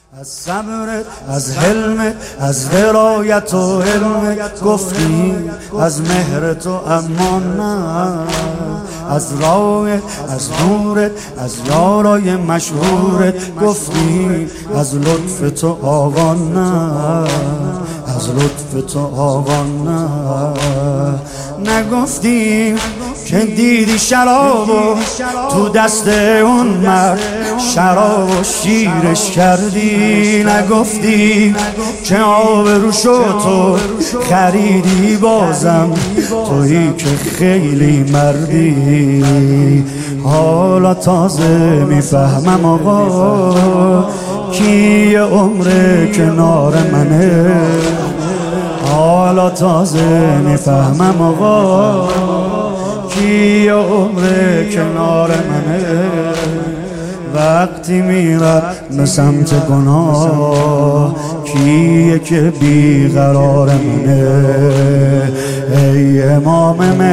از صبرت، از حلمت، از ولایت و علمت گفتی، از مهر تو اما نه، از راهت، از نورت، از یارای مشهورت گفتی، از لطف تو آقا نه، از لطف تو آقا نه. نگفتی که دیدی شرابو تو دست اون مرد، شراب و شیرش کردی. نگفتی که آبرو شد تو خریدی، بازم تویی که خیلی مردی. حالا تازه میفهمم آقا کی عمر کنار منه، حالا تازه میفهمم آقا کی عمر کنار منه. وقتی میرم به سمت گناه کیه که بیقرار منه. ای امام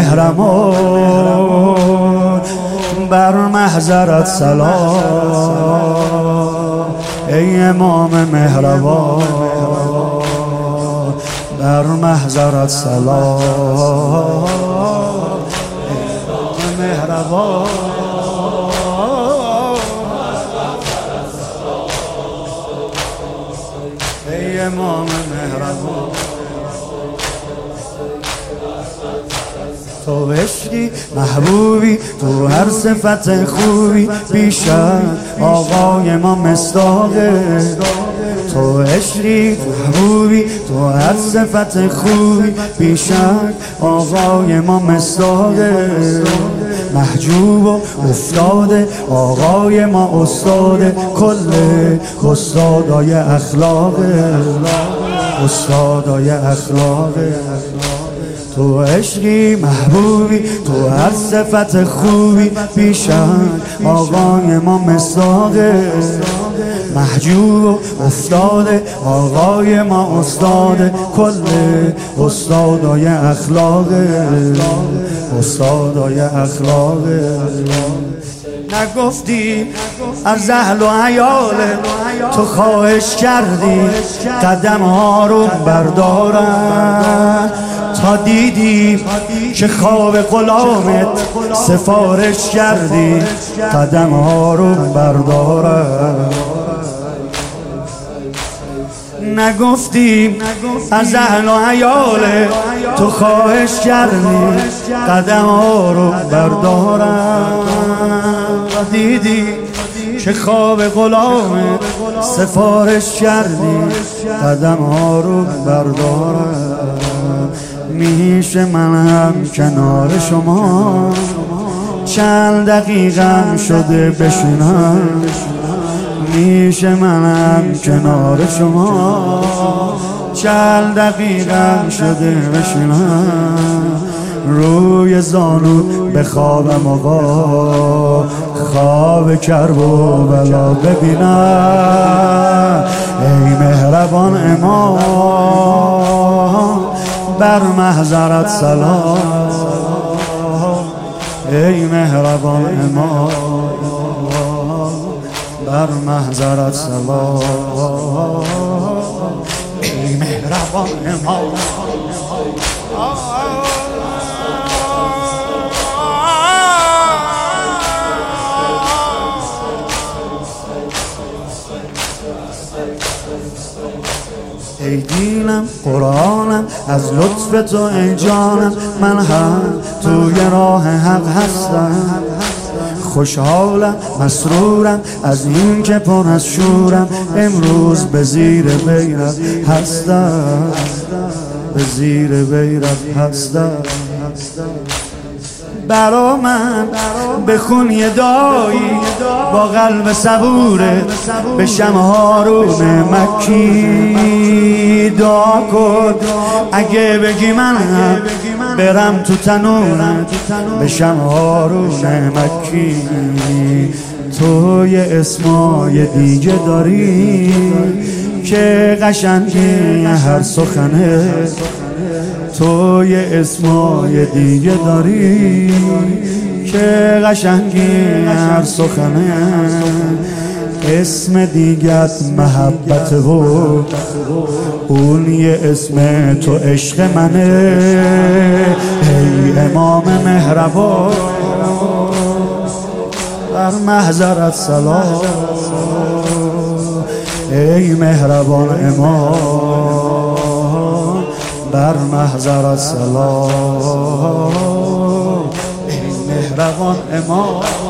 مهرمان بر محضرت سلام، ای امام مهربان بر محضرت سلام، ای مهربان ای امام مهربان. تو عشقی محبوبی، تو هر صفت خوبی بیشک آقای ما مصداقه. تو عشقی محبوبی، تو هر صفت خوبی بیشک آقای ما مصداقه. محجوب و افتاده آقای ما استاده، کل استادای اخلاقه، استادای اخلاقه. تو عشقی محبوبی، تو هر صفت خوبی بیشک آقای ما مصداقه. محجوب و افتاده آقای ما استاده، کل استادای اخلاقه، استادای اخلاقه. نگفتی از اهل و عیاله تو خواهش کردی قدم ها رو بردارن، تا دیدی که خواب غلامت سفارش کردی قدم ها رو بردارن. نگفتی از اهل و عیاله تو خواهش کردی قدم ها رو بردارن، دیدی که خواب غلامت سفارش کردی قدم ها رو بردارن. میشه من هم کنار شما چند دقیقم شده بشینم، میشه منم کنار شما چند دقیقم شده بشینم. روی زانو بخوابم آقا خواب کرب و بلا ببینم. ای مهربان امام بر محضرت سلام، ای مهربان امام بر محضرت سلام، ای مهربان امام. ای دینم قرآنم از لطف تو ای جانم، من هم توی راه حق هستم. خوشحالم مسرورم از این که پر از شورم، امروز به زیر بیرت هستم، به زیر بیرت هستم. برا من بخون یه دایی با قلب صبوره، بشم هارون مکی. دعا کن اگه بگی منم برم تو تنورت، بشم هارون مکی. تو یه اسمای دیگه داری که قشنگی هر سخنه، تو یه اسمای دیگه داری که قشنگی هر سخنه. اسم دیگت محبت و اون یه اسم تو عشق منه. ای امام مهربان بر محضرت سلام، ای مهربان امام بر محضرت سلام، ای مهربان امام.